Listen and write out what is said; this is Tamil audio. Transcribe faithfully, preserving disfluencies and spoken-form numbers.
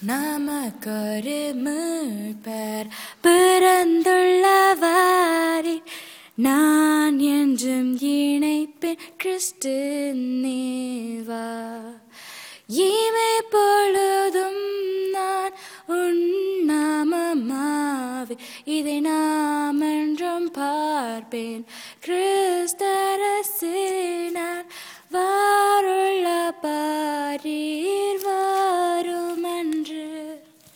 நமக்கொரு மீட்பர் பிறந்துள்ளவாரி நான் என்றும் இணைப்பேன் கிறிஸ்து நீவா. இமை பொழுதும் நான் உன்னாமமாவே இதை நாம் என்றும் பார்ப்பேன் கிறிஸ்த